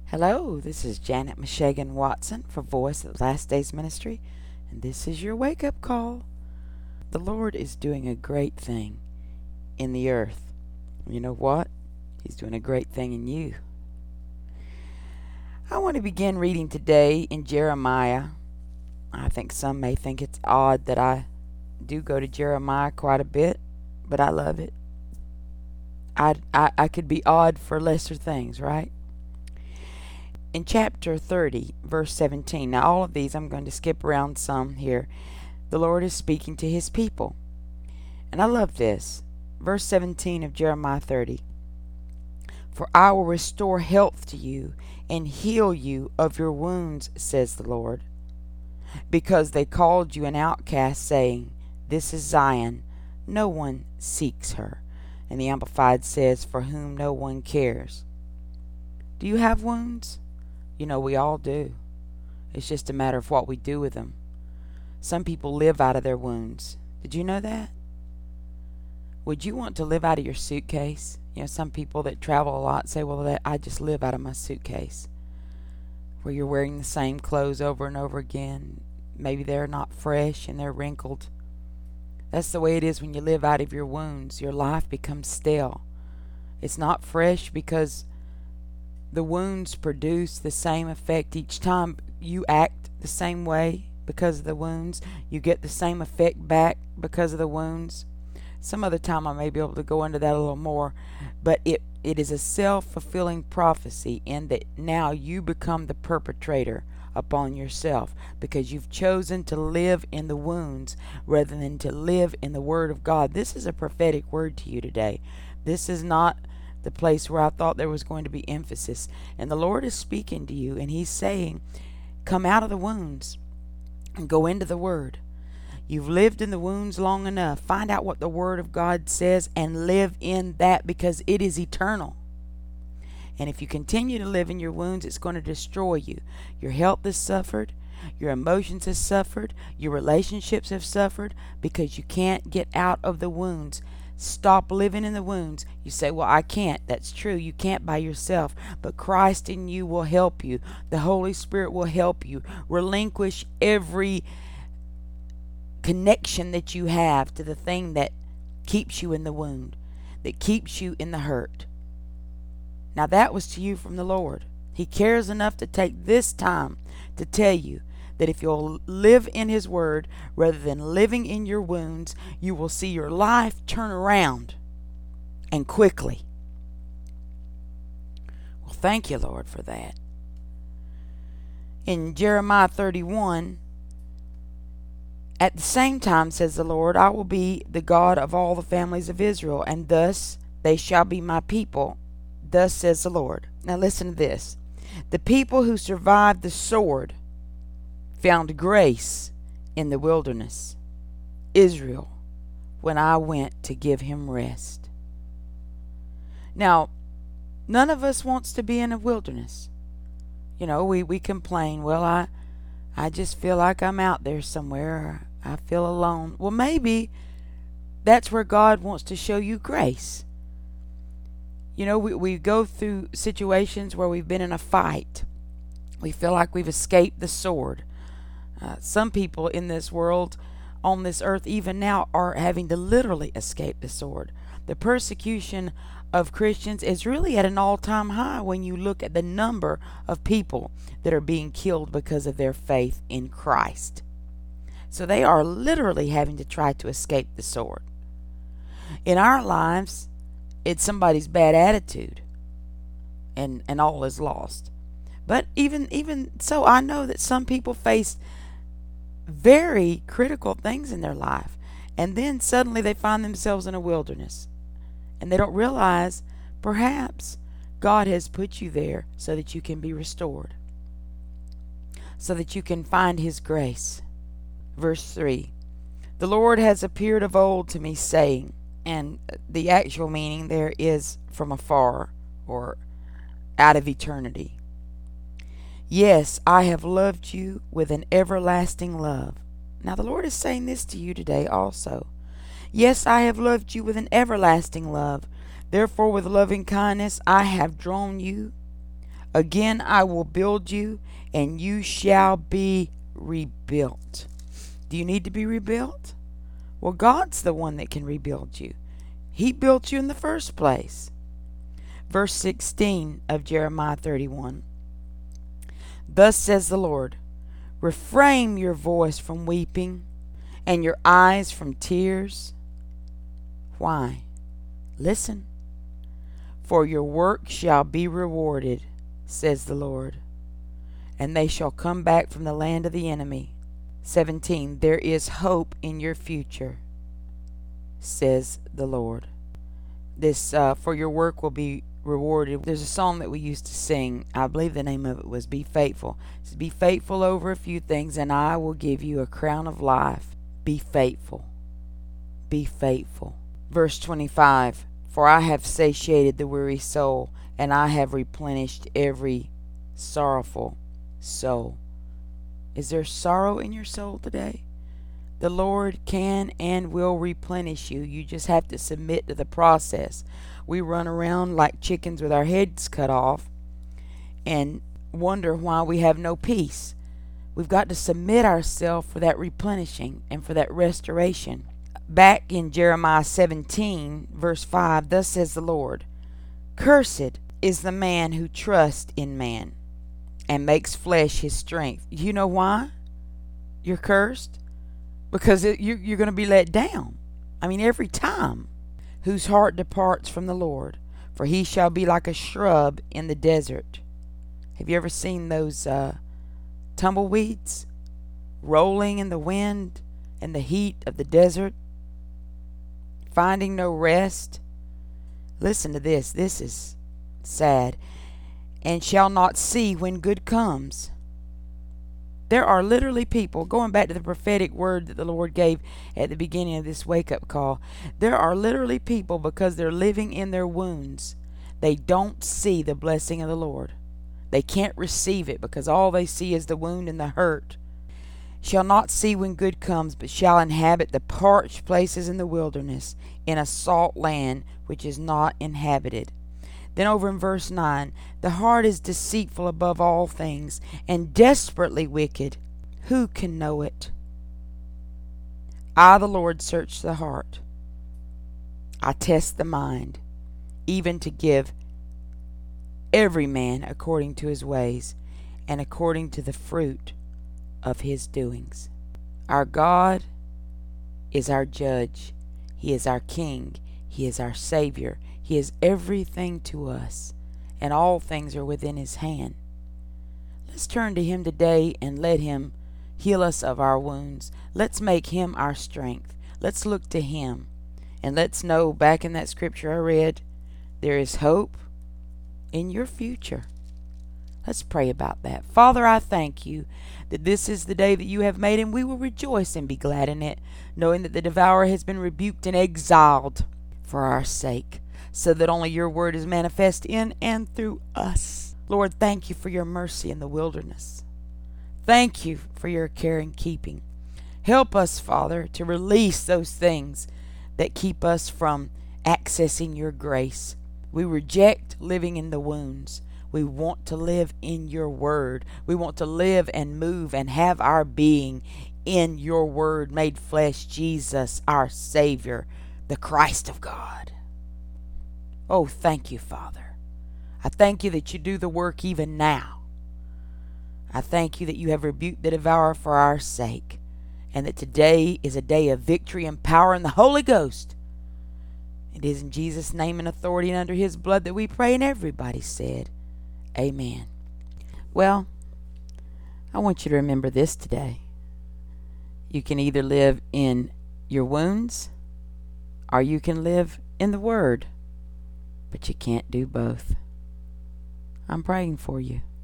Hello, this is Janet Meshagan Watson for Voice of the Last Days Ministry, and this is your wake up call. The Lord is doing a great thing in the earth. You know what? He's doing a great thing in you. I want to begin reading today in Jeremiah. I think some may think it's odd that I do go to Jeremiah quite a bit, but I love it. I could be odd for lesser things, right? In chapter 30, verse 17, now all of these I'm going to skip around some here. The Lord is speaking to his people. And I love this. Verse 17 of Jeremiah 30. For I will restore health to you and heal you of your wounds, says the Lord. Because they called you an outcast, saying, This is Zion, no one seeks her. And the Amplified says, For whom no one cares. Do you have wounds? You know, we all do. It's just a matter of what we do with them. Some people live out of their wounds. Did you know that? Would you want to live out of your suitcase? You know, some people that travel a lot say, well, I just live out of my suitcase. Where you're wearing the same clothes over and over again. Maybe they're not fresh and they're wrinkled. That's the way it is when you live out of your wounds. Your life becomes stale. It's not fresh because the wounds produce the same effect each time. You act the same way because of the wounds. You get the same effect back because of the wounds. Some other time I may be able to go into that a little more, but it is a self-fulfilling prophecy in that now you become the perpetrator upon yourself because you've chosen to live in the wounds rather than to live in the Word of God. This is a prophetic word to you today. This is not the place where I thought there was going to be emphasis. And the Lord is speaking to you, and He's saying, come out of the wounds and go into the Word. You've lived in the wounds long enough. Find out what the Word of God says and live in that because it is eternal. And if you continue to live in your wounds, it's going to destroy you. Your health has suffered. Your emotions have suffered. Your relationships have suffered because you can't get out of the wounds. Stop living in the wounds. You say, well, I can't. That's true. You can't by yourself. But Christ in you will help you. The Holy Spirit will help you. Relinquish every connection that you have to the thing that keeps you in the wound, that keeps you in the hurt. Now that was to you from the Lord. He cares enough to take this time to tell you that if you'll live in His Word rather than living in your wounds, you will see your life turn around and quickly. Well, thank you, Lord, for that. In Jeremiah 31, at the same time, says the Lord, I will be the God of all the families of Israel, and thus they shall be my people. Thus says the Lord. Now listen to this. The people who survived the sword found grace in the wilderness. Israel, when I went to give him rest. Now, none of us wants to be in a wilderness. You know, we complain, well, I just feel like I'm out there somewhere. I feel alone. Well, maybe that's where God wants to show you grace. You know, we go through situations where we've been in a fight. We feel like we've escaped the sword. Some people in this world, on this earth, even now, are having to literally escape the sword. The persecution of Christians is really at an all-time high when you look at the number of people that are being killed because of their faith in Christ. So they are literally having to try to escape the sword. In our lives, it's somebody's bad attitude, and all is lost. But even so, I know that some people face very critical things in their life, and then suddenly they find themselves in a wilderness, and they don't realize perhaps God has put you there so that you can be restored, so that you can find His grace. Verse 3, the Lord has appeared of old to me, saying, and the actual meaning there is from afar or out of eternity. Yes, I have loved you with an everlasting love. Now the Lord is saying this to you today also. Yes, I have loved you with an everlasting love. Therefore with loving kindness I have drawn you. Again I will build you, and you shall be rebuilt. Do you need to be rebuilt? Well, God's the one that can rebuild you. He built you in the first place. Verse 16 of Jeremiah 31. Thus says the Lord, refrain your voice from weeping and your eyes from tears. Why? Listen. For your work shall be rewarded, says the Lord, and they shall come back from the land of the enemy. 17. There is hope in your future, says the Lord. This for your work will be rewarded. There's a song that we used to sing. I believe the name of it was Be Faithful. It says, be faithful over a few things, and I will give you a crown of life. Be faithful. Be faithful. Verse 25. For I have satiated the weary soul, and I have replenished every sorrowful soul. Is there sorrow in your soul today? The Lord can and will replenish you. You just have to submit to the process. We run around like chickens with our heads cut off and wonder why we have no peace. We've got to submit ourselves for that replenishing and for that restoration. Back in Jeremiah 17, verse 5, thus says the Lord, cursed is the man who trusts in man and makes flesh his strength. You know why you're cursed? Because you're going to be let down. I mean, every time. Whose heart departs from the Lord, for he shall be like a shrub in the desert. Have you ever seen those tumbleweeds rolling in the wind and the heat of the desert, finding no rest? Listen to this. This is sad. And shall not see when good comes. There are literally people, going back to the prophetic word that the Lord gave at the beginning of this wake-up call, there are literally people, because they're living in their wounds, they don't see the blessing of the Lord. They can't receive it because all they see is the wound and the hurt. Shall not see when good comes, but shall inhabit the parched places in the wilderness, in a salt land which is not inhabited. Then over in verse 9, the heart is deceitful above all things and desperately wicked. Who can know it? I, the Lord, search the heart. I test the mind, even to give every man according to his ways and according to the fruit of his doings. Our God is our judge. He is our King. He is our Savior. He is everything to us, and all things are within his hand. Let's turn to him today and let him heal us of our wounds. Let's make him our strength. Let's look to him, and let's know, back in that scripture I read, there is hope in your future. Let's pray about that. Father, I thank you that this is the day that you have made, and we will rejoice and be glad in it, knowing that the devourer has been rebuked and exiled for our sake, so that only your word is manifest in and through us. Lord, thank you for your mercy in the wilderness. Thank you for your care and keeping. Help us, Father, to release those things that keep us from accessing your grace. We reject living in the wounds. We want to live in your word. We want to live and move and have our being in your word made flesh, Jesus, our Savior, the Christ of God. Oh, thank you, Father. I thank you that you do the work even now. I thank you that you have rebuked the devourer for our sake, and that today is a day of victory and power in the Holy Ghost. It is in Jesus' name and authority and under his blood that we pray, and everybody said, amen. Well, I want you to remember this today. You can either live in your wounds, or you can live in the Word. But you can't do both. I'm praying for you.